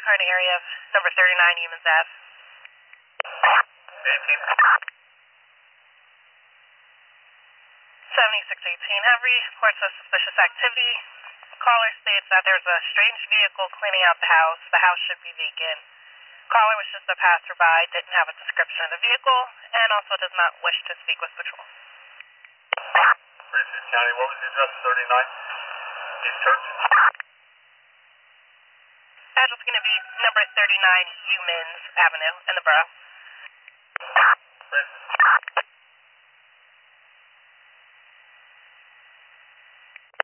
car in the area of number 39 Humans Ave. 7618, have reports of suspicious activity. Caller states that there's a strange vehicle cleaning out the house. The house should be vacant. Caller was just a passerby, didn't have a description of the vehicle, and also does not wish to speak with patrol. Francis County, what was the address? 39 East Church? Address is going to be number 39 Humans Avenue in the borough. Francis.